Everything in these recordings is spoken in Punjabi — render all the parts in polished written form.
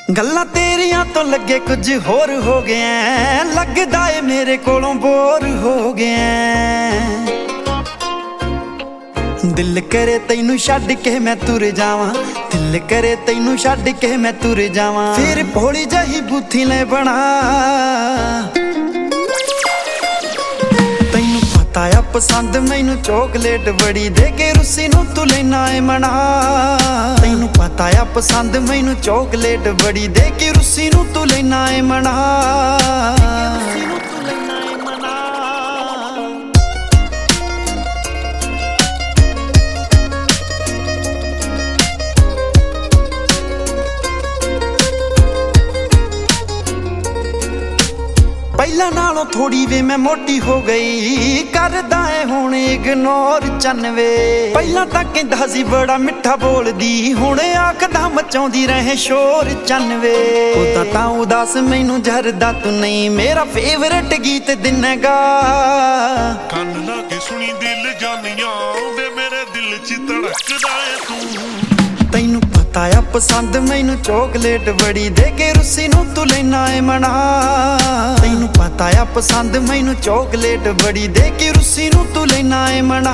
ਗੱਲਾਂ ਤੇਰੀਆਂ ਤੋਂ ਲੱਗੇ ਕੁਝ ਹੋਰ ਹੋ ਗਿਆ, ਲੱਗਦਾ ਏ ਮੇਰੇ ਕੋਲੋਂ ਬੋਰ ਹੋ ਗਿਆ। ਦਿਲ ਕਰੇ ਤੈਨੂੰ ਛੱਡ ਕੇ ਮੈਂ ਤੁਰ ਜਾਵਾਂ, ਦਿਲ ਕਰੇ ਤੈਨੂੰ ਛੱਡ ਕੇ ਮੈਂ ਤੁਰ ਜਾਵਾਂ। ਫਿਰ ਭੋਲੀ ਜਹੀ ਬੁੱਥੀ ਲੈ ਬਣਾ, ਤੈਨੂੰ ਪਤਾ ਆ ਪਸੰਦ ਮੈਨੂੰ ਚੋਕਲੇਟ ਬੜੀ ਦੇ ਕੇ ਰੁੱਸੀ ਨੂੰ ਤੂੰ ਲੈਣਾ ਏ ਮਨਾ। ਤੈਨੂੰ ਪਤਾ ਆ ਪਸੰਦ ਮੈਨੂੰ ਚੋਕਲੇਟ ਬੜੀ ਦੇ ਕੇ ਰੁੱਸੀ ਨੂੰ ਤੂੰ ਲੈਣਾ ਏ ਮਨਾ। ਪਹਿਲਾਂ ਨਾਲੋਂ ਥੋੜੀ ਵੇ ਮੈਂ ਮੋਟੀ ਹੋ ਗਈ, ਕਰਦਾ ਏ ਹੁਣ ਇਗਨੋਰ 94। ਪਹਿਲਾਂ ਤਾਂ ਕਹਿੰਦਾ ਸੀ ਬੜਾ ਮਿੱਠਾ ਬੋਲਦੀ, ਹੁਣ ਆਖਦਾ ਮਚਾਉਂਦੀ ਰਹੇ ਸ਼ੋਰ 94। ਉਹਦਾ ਤਾਂ ਉਦਾਸ ਮੈਨੂੰ ਜਰਦਾ ਤੂੰ ਨਹੀਂ, ਮੇਰਾ ਫੇਵਰਟ ਗੀਤ ਦਿਨੇਗਾ। ਕੰਨ ਲਾ ਕੇ ਸੁਣੀ ਦਿਲ ਜਾਨੀਆਂ ਵੇ ਮੇਰੇ ਦਿਲ 'ਚ ਧੜਕਦਾ ਏ ਤੂੰ। ਤੈਨੂੰ ਪਤਾ ਆ ਪਸੰਦ ਮੈਨੂੰ ਚੋਕਲੇਟ ਬੜੀ ਦੇ ਕੇ ਰੁੱਸੀ ਨੂੰ ਤੂੰ ਲੈਣਾ ਏ ਮਨਾ। ਤੈਨੂੰ ਪਤਾ ਆ ਪਸੰਦ ਮੈਨੂੰ ਚੋਕਲੇਟ ਬੜੀ ਦੇ ਕੇ ਰੁੱਸੀ ਨੂੰ ਤੂੰ ਲੈਣਾ ਏ ਮਨਾ।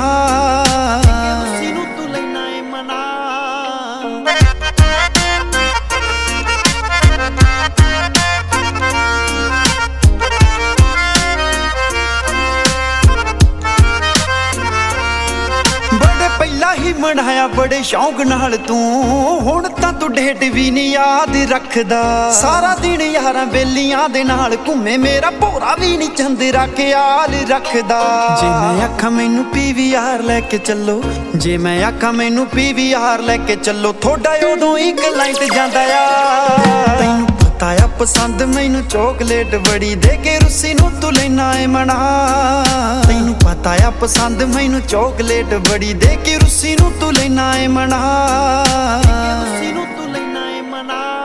ਪਹਿਲਾਂ ਹੀ ਮਨਾਇਆ ਬੜੇ ਸ਼ੌਂਕ ਨਾਲ ਤੂੰ, ਹੁਣ ਤਾਂ ਤੂੰ ਡੇਟ ਵੀ ਨਹੀਂ ਯਾਦ ਰੱਖਦਾ। ਸਾਰਾ ਦਿਨ ਯਾਰਾਂ ਬੇਲੀਆਂ ਦੇ ਨਾਲ ਘੁੰਮੇ, ਮੇਰਾ ਭੋਰਾ ਵੀ ਨਹੀਂ ਚੰਦਰਾ ਖਿਆਲ ਰੱਖਦਾ। ਜੇ ਮੈਂ ਆਖਾਂ ਮੈਨੂੰ PVR ਲੈ ਕੇ ਚੱਲੋ, ਜੇ ਮੈਂ ਆਖਾਂ ਮੈਨੂੰ PVR ਲੈ ਕੇ ਚੱਲੋ, ਥੋੜਾ ਉਦੋਂ ਇੱਕ ਲਾਈਨ ਤੇ ਜਾਂਦਾ ਆ। ਤੈਨੂੰ ਪਤਾ ਆ ਪਸੰਦ ਮੈਨੂੰ ਚੋਕਲੇਟ ਬੜੀ ਦੇ ਕੇ ਰੁੱਸੀ ਨੂੰ ਤੂੰ ਲੈਣਾ ਏ ਮਨਾ। ਤੈਨੂੰ ਪਤਾ ਆ ਪਸੰਦ ਮੈਨੂੰ ਚੋਕਲੇਟ ਬੜੀ ਦੇ ਕੇ ਰੁੱਸੀ ਨੂੰ ਤੂੰ ਲੈਣਾ ਏ ਮਨਾ।